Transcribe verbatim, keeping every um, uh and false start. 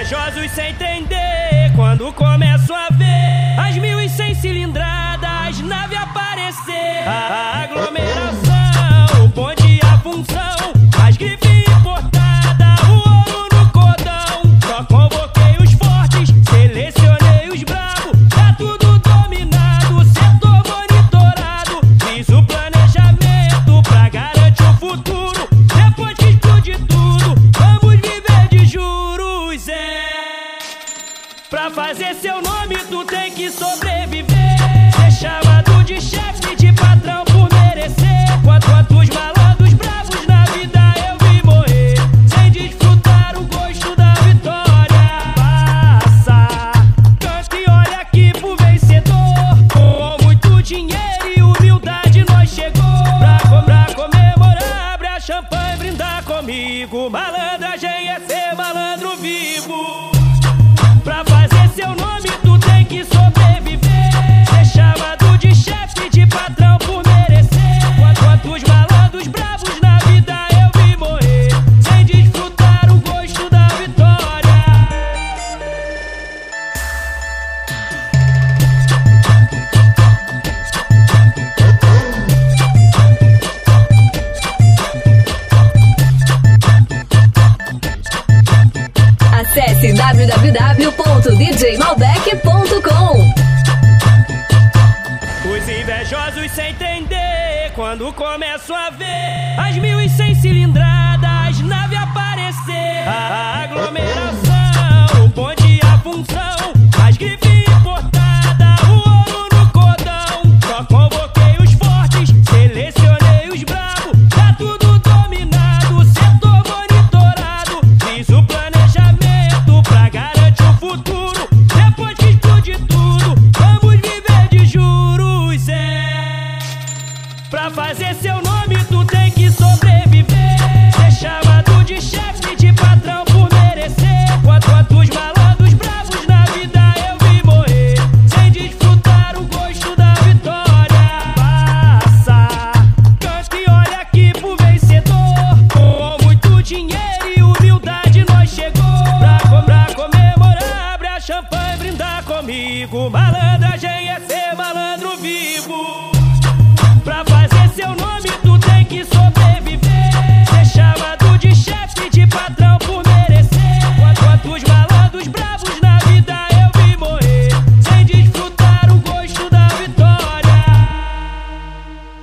invejosos sem entender quando começo a ver as mil e cem cilindradas, nave aparecer. A aglomeração, o bonde e a função, as grifes importadas, o ouro no cordão. Só convoquei os fortes, selecionei os bravos, tá tudo dominado, setor monitorado. Fiz o planejamento pra garantir o futuro. Depois que explode tudo, vamos viver de juros, é. Pra fazer seu nome tu tem que sobreviver. Ser chamado de chefe, de patrão por merecer. Quantos malandros bravos na vida eu vi morrer sem desfrutar o gosto da vitória. Passa, canta e olha aqui pro vencedor. Com muito dinheiro e humildade nós chegou. Pra, pra comemorar, abre a champanhe e brindar comigo. Malandragem é ser malandro vivo. Pra fazer seu nome tu tem que sobreviver. Ser chamado de chefe, de patrão por merecer. Quantos malandros bravos na vida eu vi morrer sem desfrutar o gosto da vitória. Acesse w w w ponto d j malbec ponto com. Os invejosos sem entender quando começo a ver as mil e cem cilindradas, nave aparecer. A aglomeração, o bonde e a função, as grifes importadas, o ouro no cordão. Só convoquei os fortes, selecionei os bravos, tá tudo dominado, setor monitorado. Fiz o planejamento pra garantir o futuro. Depois que explode tudo, vamos viver de juros, é. Pra fazer seu nome tu tem que sobreviver. Ser chamado de chefe, de patrão por merecer. Quantos malandros bravos na vida eu vi morrer sem desfrutar o gosto da vitória. Passa, canta e olha aqui pro vencedor. Com muito dinheiro e humildade nós chegou. Pra, pra comemorar, abre a champanhe e brindar comigo. Malandragem é ser malandro vivo. Pra fazer seu nome tu tem que sobreviver.